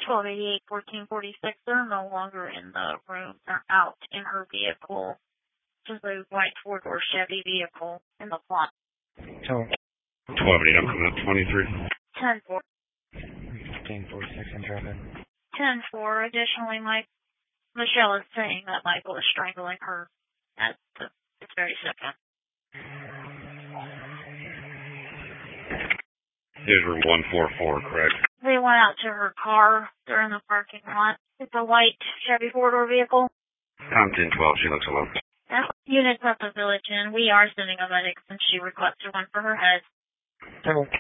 1288-1446, they're no longer in the room. They're out in her vehicle. Just a white four-door Chevy vehicle in the plot. Oh. 1288, I'm coming up 23. 10-4. 1546 in traffic. 10-4. Additionally, Michelle is saying that Michael is strangling her at this very second. Here's room 144, correct? They went out to her car. They're in the parking lot. It's a white Chevy four-door vehicle. Tom 1012, she looks alone. Units at the Village Inn. We are sending a medic since she requested one for her head.